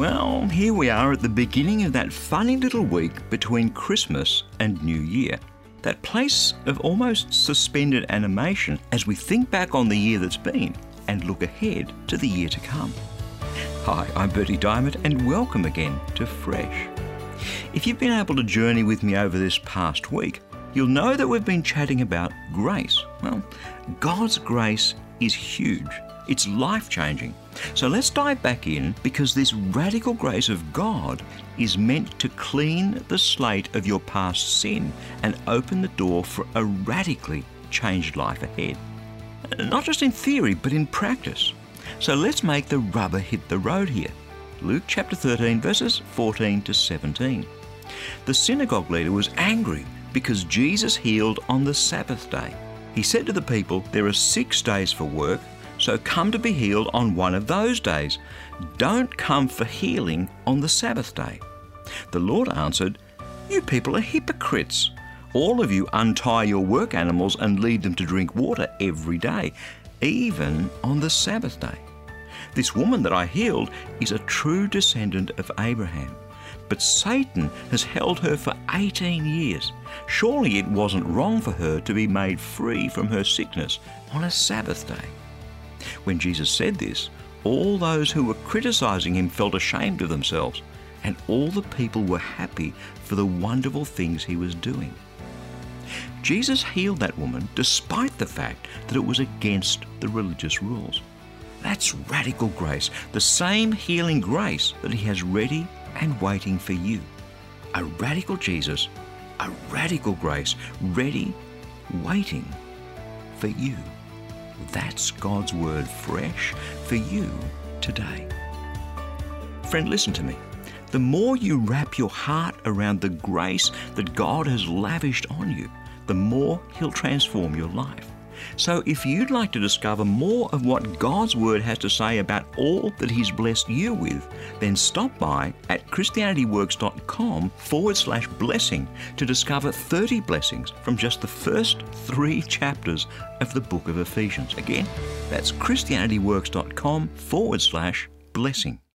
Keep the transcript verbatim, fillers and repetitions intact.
Well, here we are at the beginning of that funny little week between Christmas and New Year. That place of almost suspended animation as we think back on the year that's been and look ahead to the year to come. Hi, I'm Bertie Diamond and welcome again to Fresh. If you've been able to journey with me over this past week, you'll know that we've been chatting about grace. Well, God's grace is huge. It's life-changing. So let's dive back in, because this radical grace of God is meant to clean the slate of your past sin and open the door for a radically changed life ahead. Not just in theory, but in practice. So let's make the rubber hit the road here. Luke chapter thirteen, verses fourteen to seventeen. The synagogue leader was angry because Jesus healed on the Sabbath day. He said to the people, "There are six days for work, so come to be healed on one of those days. Don't come for healing on the Sabbath day." The Lord answered, "You people are hypocrites. All of you untie your work animals and lead them to drink water every day, even on the Sabbath day. This woman that I healed is a true descendant of Abraham, but Satan has held her for eighteen years. Surely it wasn't wrong for her to be made free from her sickness on a Sabbath day." When Jesus said this, all those who were criticizing him felt ashamed of themselves, and all the people were happy for the wonderful things he was doing. Jesus healed that woman despite the fact that it was against the religious rules. That's radical grace, the same healing grace that he has ready and waiting for you. A radical Jesus, a radical grace, ready, waiting for you. That's God's word fresh for you today. Friend, listen to me. The more you wrap your heart around the grace that God has lavished on you, the more he'll transform your life. So if you'd like to discover more of what God's word has to say about all that he's blessed you with, then stop by at christianityworks.com forward slash blessing to discover thirty blessings from just the first three chapters of the book of Ephesians. Again, that's christianityworks.com forward slash blessing.